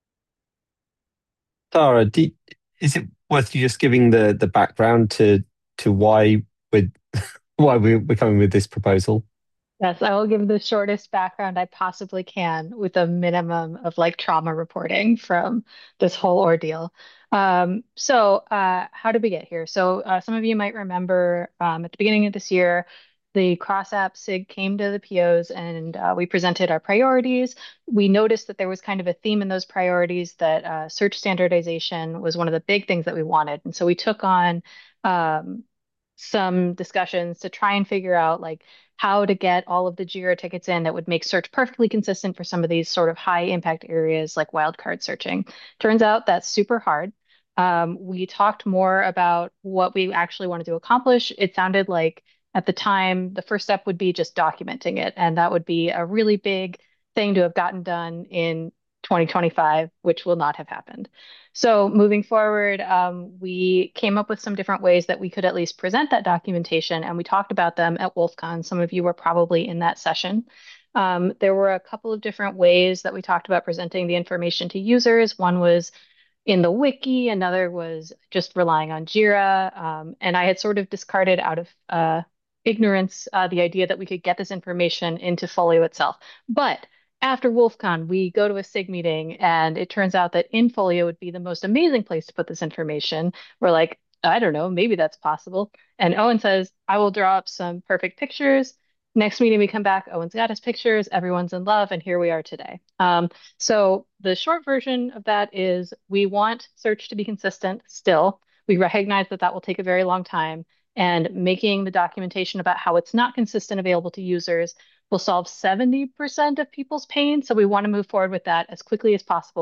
Tara, do, is it worth you just giving the the background to to why we're why we're, we're coming with this proposal? Yes, I will give the shortest background I possibly can with a minimum of like trauma reporting from this whole ordeal. Um, so, uh, how did we get here? So, uh, some of you might remember um, at the beginning of this year, the Cross App SIG came to the P Os and uh, we presented our priorities. We noticed that there was kind of a theme in those priorities that uh, search standardization was one of the big things that we wanted. And so we took on um, some discussions to try and figure out like how to get all of the Jira tickets in that would make search perfectly consistent for some of these sort of high impact areas like wildcard searching. Turns out that's super hard. Um, we talked more about what we actually wanted to accomplish. It sounded like at the time, the first step would be just documenting it. And that would be a really big thing to have gotten done in twenty twenty-five, which will not have happened. So moving forward, um, we came up with some different ways that we could at least present that documentation, and we talked about them at WolfCon. Some of you were probably in that session. Um, there were a couple of different ways that we talked about presenting the information to users. One was in the wiki, another was just relying on Jira, um, and I had sort of discarded out of uh, ignorance uh, the idea that we could get this information into Folio itself. But after WolfCon, we go to a SIG meeting, and it turns out that InFolio would be the most amazing place to put this information. We're like, I don't know, maybe that's possible. And Owen says, I will draw up some perfect pictures. Next meeting, we come back. Owen's got his pictures. Everyone's in love, and here we are today. Um, so the short version of that is we want search to be consistent still. We recognize that that will take a very long time, and making the documentation about how it's not consistent available to users will solve seventy percent of people's pain. So we want to move forward with that as quickly as possible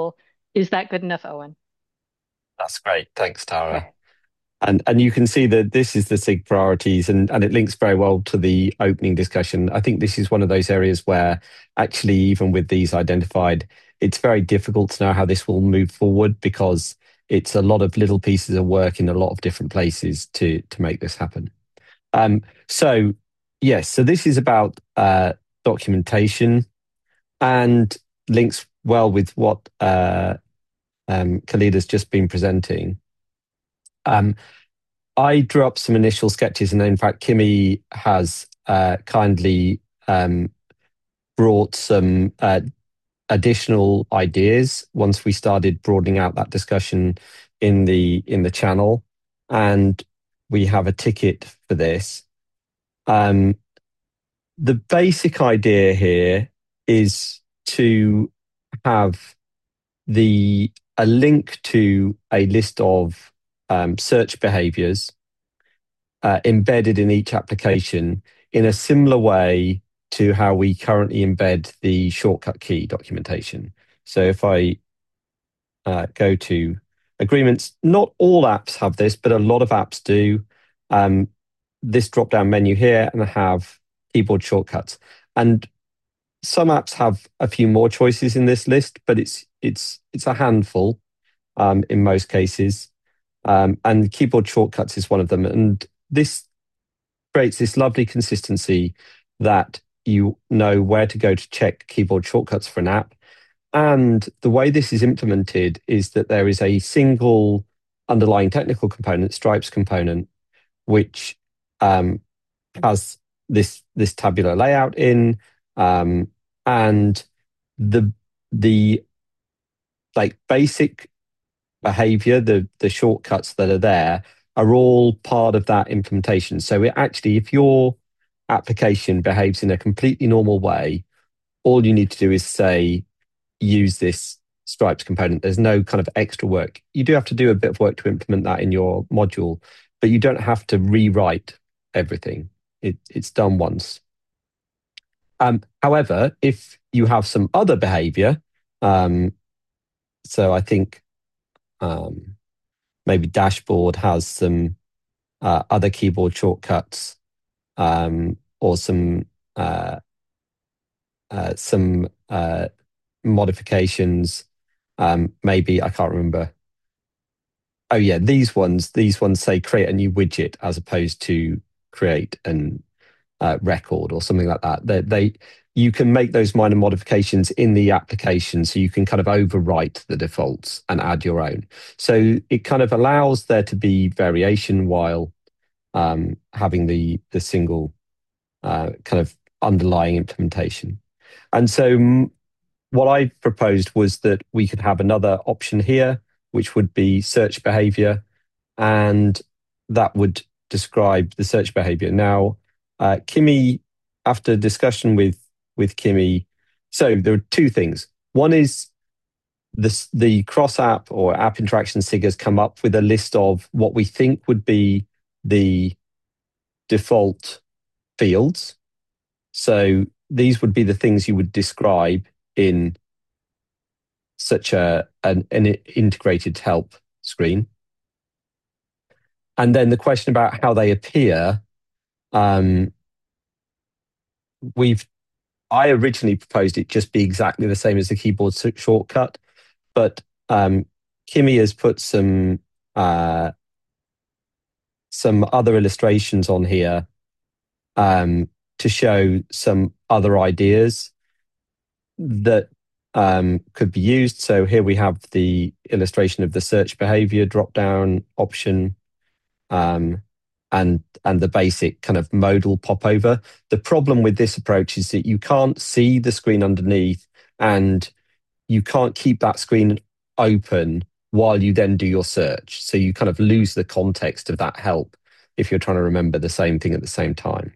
Is that good enough, Owen? That's great. Thanks, Tara. Okay. And and you can see that this is the SIG priorities, and, and it links very well to the opening discussion. I think this is one of those areas where actually, even with these identified, it's very difficult to know how this will move forward because it's a lot of little pieces of work in a lot of different places to, to make this happen. Um, so, yes, so this is about uh, documentation and links well with what uh, um, Khalid has just been presenting. Um, I drew up some initial sketches, and in fact, Kimmy has uh, kindly um, brought some uh, additional ideas once we started broadening out that discussion in the in the channel, and we have a ticket for this. Um, the basic idea here is to have the a link to a list of um, search behaviors uh, embedded in each application in a similar way to how we currently embed the shortcut key documentation. So if I uh, go to agreements, not all apps have this, but a lot of apps do. Um, this drop-down menu here, and I have keyboard shortcuts. And some apps have a few more choices in this list, but it's it's it's a handful um, in most cases. Um, and keyboard shortcuts is one of them. And this creates this lovely consistency that you know where to go to check keyboard shortcuts for an app. And the way this is implemented is that there is a single underlying technical component, Stripes component, which um, has this this tabular layout in, um, and the the like basic behavior, the the shortcuts that are there are all part of that implementation. So it actually, if your application behaves in a completely normal way, all you need to do is say, use this Stripes component. There's no kind of extra work. You do have to do a bit of work to implement that in your module, but you don't have to rewrite everything. It, it's done once. Um, however, if you have some other behavior, um, so I think um, maybe dashboard has some uh, other keyboard shortcuts um, or some uh, uh, some uh, modifications. Um, maybe I can't remember. Oh yeah, these ones. These ones say create a new widget as opposed to create an uh, record or something like that. They, they you can make those minor modifications in the application, so you can kind of overwrite the defaults and add your own. So it kind of allows there to be variation while um, having the the single uh, kind of underlying implementation. And so m- what I proposed was that we could have another option here, which would be search behavior, and that would describe the search behavior. Now, uh, Kimmy, after discussion with with Kimmy, so there are two things. One is this, the cross app or app interaction SIG has come up with a list of what we think would be the default fields. So these would be the things you would describe in such a an, an integrated help screen. And then the question about how they appear, um, we've I originally proposed it just be exactly the same as the keyboard shortcut, but um, Kimmy has put some uh, some other illustrations on here um, to show some other ideas that um, could be used. So here we have the illustration of the search behavior drop-down option. Um, and and the basic kind of modal popover. The problem with this approach is that you can't see the screen underneath, and you can't keep that screen open while you then do your search. So you kind of lose the context of that help if you're trying to remember the same thing at the same time.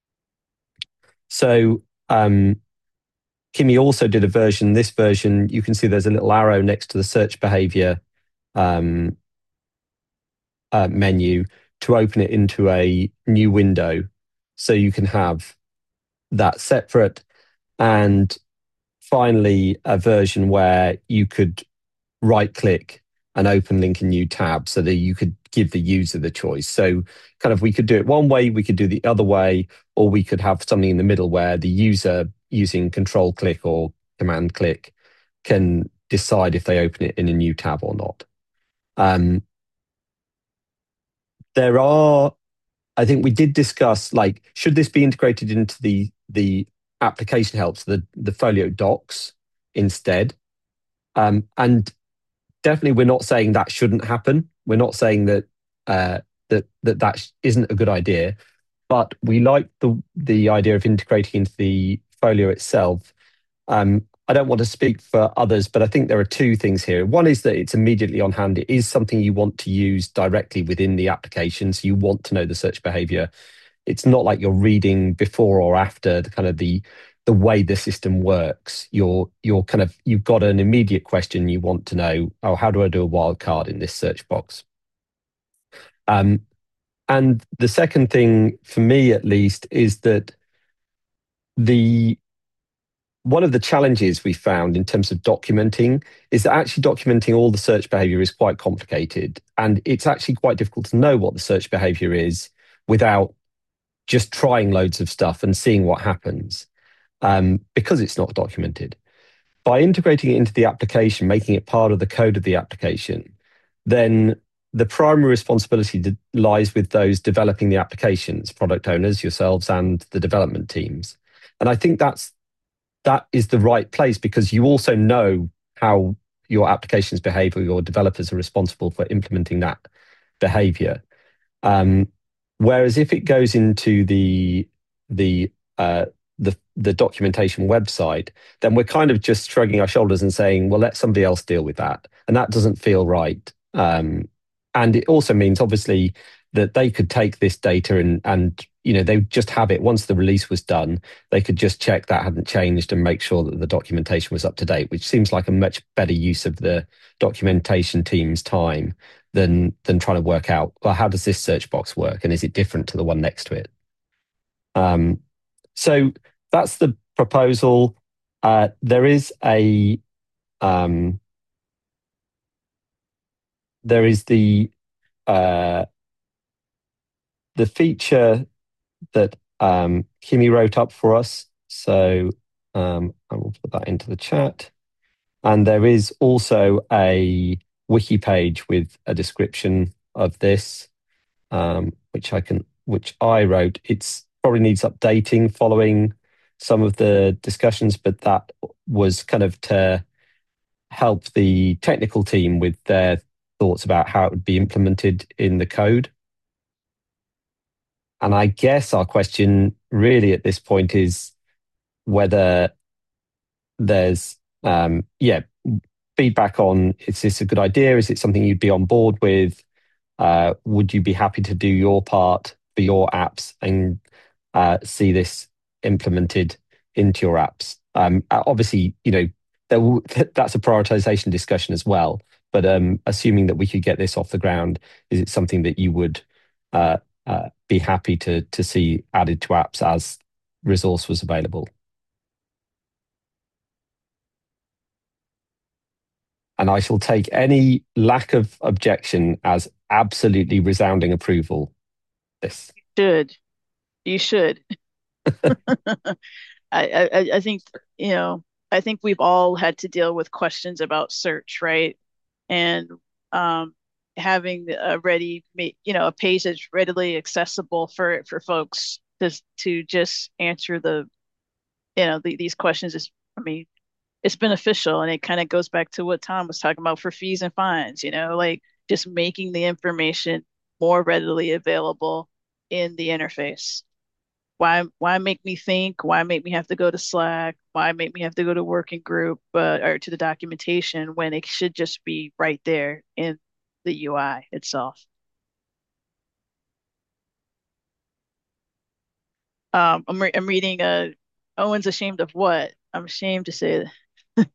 So um, Kimmy also did a version, this version, you can see there's a little arrow next to the search behavior um, uh, menu to open it into a new window, so you can have that separate. And finally, a version where you could right click and open link a new tab so that you could give the user the choice. So kind of we could do it one way, we could do the other way, or we could have something in the middle where the user using control click or command click can decide if they open it in a new tab or not. Um, there are, I think we did discuss, like, should this be integrated into the the application helps, the, the Folio docs instead? Um, and definitely we're not saying that shouldn't happen. We're not saying that uh, that that that isn't a good idea, but we like the the idea of integrating into the Folio itself. Um, I don't want to speak for others, but I think there are two things here. One is that it's immediately on hand. It is something you want to use directly within the application, so you want to know the search behavior. It's not like you're reading before or after the kind of the the way the system works. You're you're kind of you've got an immediate question you want to know. Oh, how do I do a wildcard in this search box? Um, and the second thing, for me at least, is that the one of the challenges we found in terms of documenting is that actually documenting all the search behavior is quite complicated, and it's actually quite difficult to know what the search behavior is without just trying loads of stuff and seeing what happens, um, because it's not documented. By integrating it into the application, making it part of the code of the application, then the primary responsibility lies with those developing the applications, product owners, yourselves, and the development teams. And I think that's that is the right place, because you also know how your applications behave, or your developers are responsible for implementing that behavior. Um, whereas if it goes into the the uh, the the documentation website, then we're kind of just shrugging our shoulders and saying, well, let somebody else deal with that, and that doesn't feel right. Um, and it also means, obviously, that they could take this data and and you know they just have it once the release was done. They could just check that hadn't changed and make sure that the documentation was up to date, which seems like a much better use of the documentation team's time than than trying to work out, well, how does this search box work, and is it different to the one next to it? Um, so that's the proposal. Uh, there is a um, there is the uh, the feature that um, Kimi wrote up for us. So um, I will put that into the chat. And there is also a wiki page with a description of this, um, which I can, which I wrote. It's probably needs updating following some of the discussions, but that was kind of to help the technical team with their thoughts about how it would be implemented in the code. And I guess our question really at this point is whether there's, um, yeah, feedback on, is this a good idea? Is it something you'd be on board with? Uh, would you be happy to do your part for your apps and uh, see this implemented into your apps? Um, obviously, you know, there will, that's a prioritization discussion as well. But um, assuming that we could get this off the ground, is it something that you would uh, uh, be happy to to see added to apps as resource was available? And I shall take any lack of objection as absolutely resounding approval. This Should. You should. I, I I think, you know, I think we've all had to deal with questions about search, right? And um, having a ready, ma- you know, a page that's readily accessible for for folks to to just answer the, you know, the, these questions is, I mean, it's beneficial, and it kind of goes back to what Tom was talking about for fees and fines, you know, like just making the information more readily available in the interface. Why why make me think? Why make me have to go to Slack? Why make me have to go to working group, uh, or to the documentation when it should just be right there in the U I itself? Um, I'm re I'm reading uh Owen's ashamed of what? I'm ashamed to say that.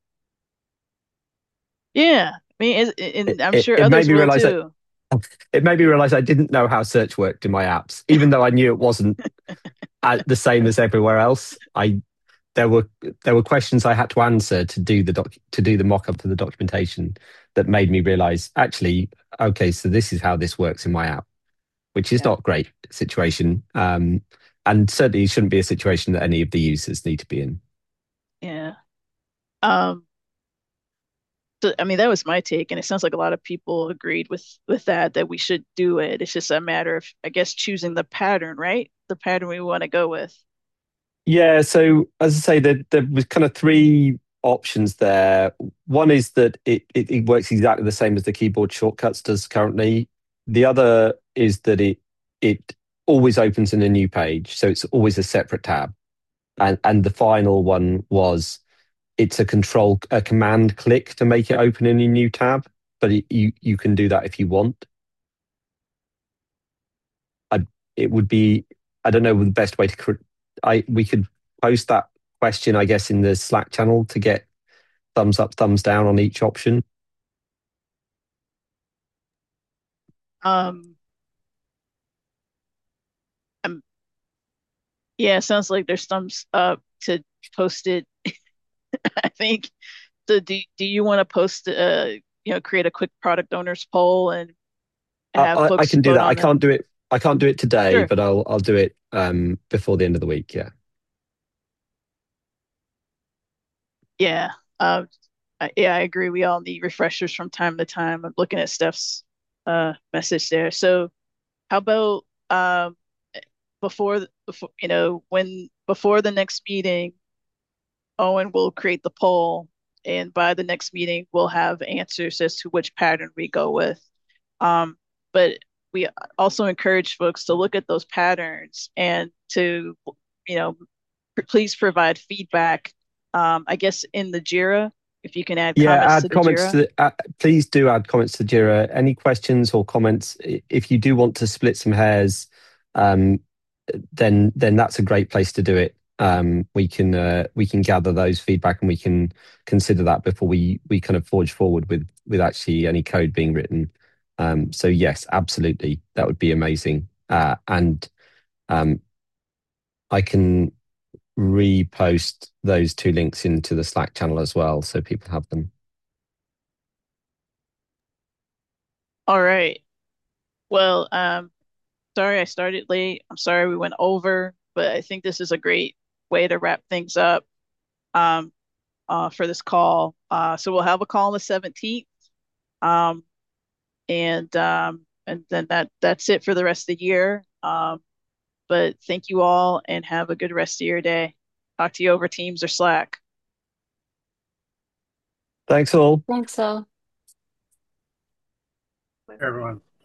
Yeah, I mean, it's, it, and I'm it, sure it made others me will realize that too. it made me realize I didn't know how search worked in my apps, even though I knew it wasn't uh, the same as everywhere else. I there were there were questions I had to answer to do the doc to do the mock up to the documentation that made me realize, actually, okay, so this is how this works in my app, which is Yeah. not a great situation. Um, and certainly shouldn't be a situation that any of the users need to be in. Yeah. Um, so, I mean, that was my take, and it sounds like a lot of people agreed with with that that we should do it. It's just a matter of, I guess, choosing the pattern, right? The pattern we want to go with. Yeah, so as I say, there, there was kind of three options there. One is that it, it, it works exactly the same as the keyboard shortcuts does currently. The other is that it it always opens in a new page, so it's always a separate tab. And and the final one was it's a control a command click to make it open in a new tab, but it, you you can do that if you want. I it would be I don't know the best way to cr- I we could post that question, I guess, in the Slack channel to get thumbs up, thumbs down on each option. Um, um, yeah, it sounds like there's thumbs up to post it. I think. So do do you want to post uh you know create a quick product owners poll and I, have I, I folks can do vote that. I on the can't do it. I can't do it today, Sure. but I'll I'll do it um, before the end of the week. Yeah. Yeah. Uh, I, yeah, I agree. We all need refreshers from time to time. I'm looking at Steph's uh message there. So how about um before the- before you know when before the next meeting, Owen will create the poll, and by the next meeting, we'll have answers as to which pattern we go with. Um, but we also encourage folks to look at those patterns and to, you know, please provide feedback. Um, I guess in the Jira, if you can add Yeah, comments to add the comments Jira. to the, uh, please do add comments to Jira. Any questions or comments? I- If you do want to split some hairs, um, then then that's a great place to do it. Um, we can uh, we can gather those feedback and we can consider that before we we kind of forge forward with with actually any code being written. Um, so yes, absolutely, that would be amazing. Uh, and um, I can repost those two links into the Slack channel as well, so people have them. All right. Well, um, sorry I started late. I'm sorry we went over, but I think this is a great way to wrap things up um, uh, for this call. Uh, so we'll have a call on the seventeenth. Um, and um, and then that that's it for the rest of the year. Um, but thank you all and have a good rest of your day. Talk to you over Teams or Slack. Thanks all. Thanks, all. Everyone.